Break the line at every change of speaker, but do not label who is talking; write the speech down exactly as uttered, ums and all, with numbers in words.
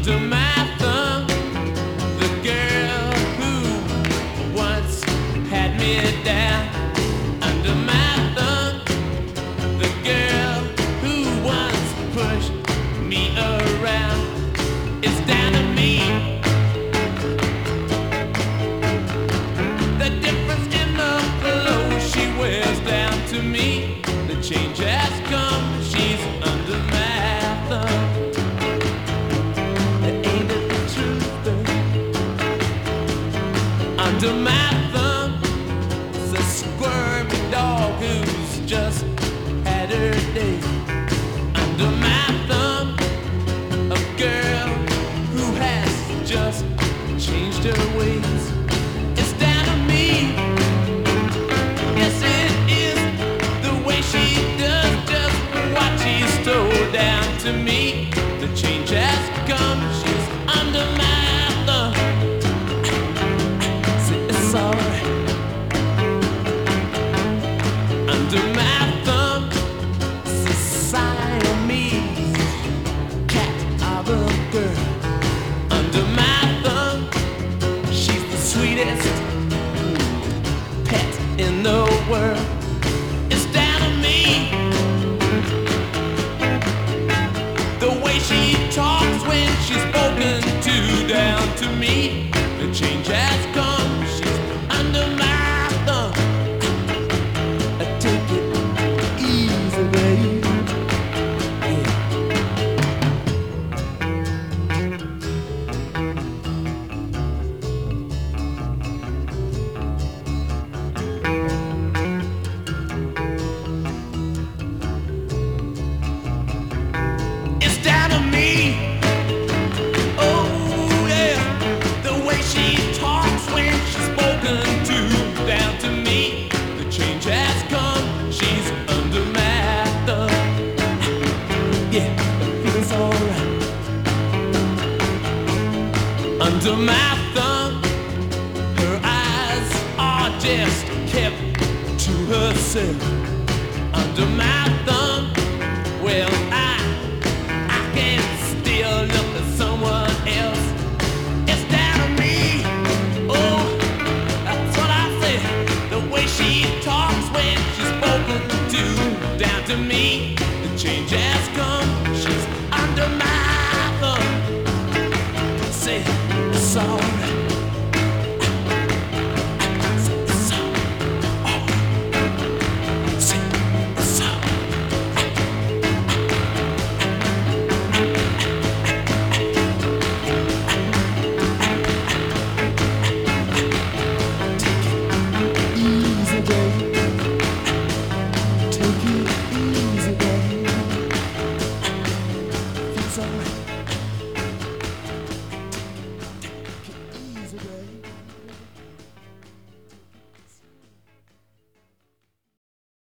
under my thumb. The girl who once had me down. Under my thumb. The girl who once pushed me around. It's down to me. The difference in the clothes she wears down to me. The change has come. She's under my thumb. Ain't it the truth? Under my thumb is a squirmy dog who's just had her day. Under my thumb, a girl who has just changed her ways. It's down to me. Yes, it is the way she does just what she's told down to me. The change has come. She's under my thumb. See, it's alright. Under my thumb, Siamese cat of a girl. Under my thumb, she's the sweetest pet in the world. It's down to me. The way she talks when she's spoken to down to me. The change has come. She's under my thumb. I take it easy, baby. It's down to me. Oh yeah, the way she talks when she's spoken to down to me. The change has come. She's under my thumb. Yeah, it feels alright. Under my thumb, her eyes are just kept to herself. Under my thumb, well I I can still look at someone else. It's down to me. Oh, that's what I say. The way she talks when she's spoken to down to me. The change has come. She's under my thumb. Say it's alright. Say it's alright. Say it's alright. Easy, baby. Take it easy, baby. Feels alright.